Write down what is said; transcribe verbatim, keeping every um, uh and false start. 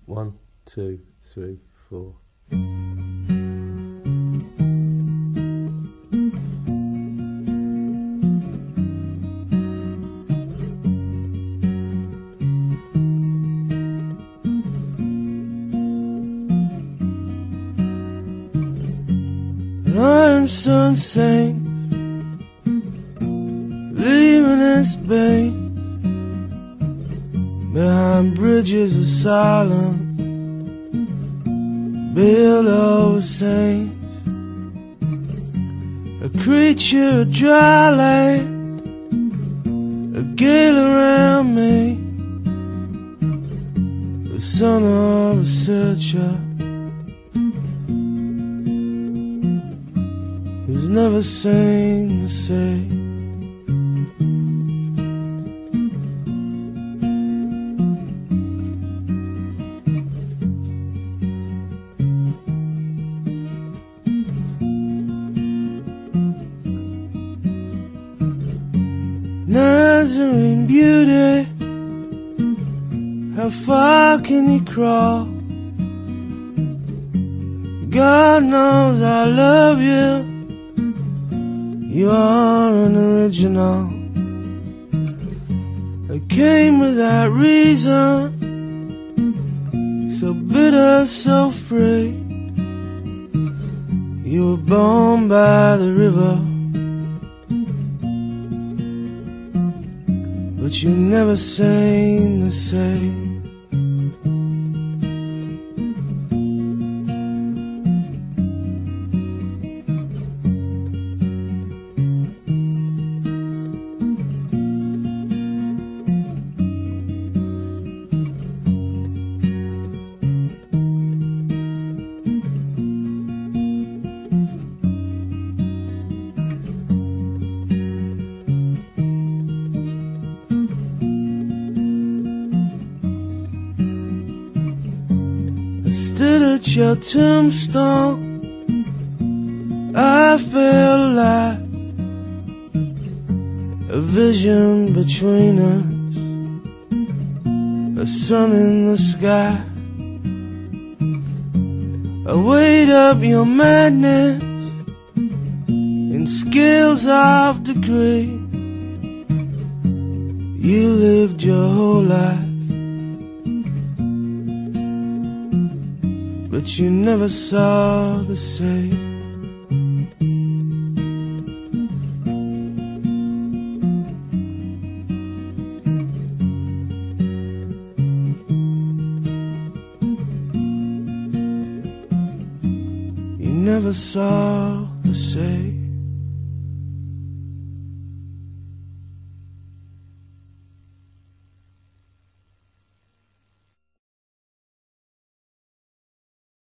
One, two, three, four. Iron sun sinks, leaving in space, behind bridges of silence, built over saints. A creature of dry land, a gale around me, the son of a searcher who's never seen the sea. Nazarene beauty, how far can you crawl? God knows I love you. You are an original. I came without reason, so bitter, so free. You were born by the river, but you never seen the sea. Stood at your tombstone, I felt alive, a vision between us, a sun in the sky. I weighed up your madness in scales of degree. You lived your whole life, but you never saw the sea. You never saw the sea.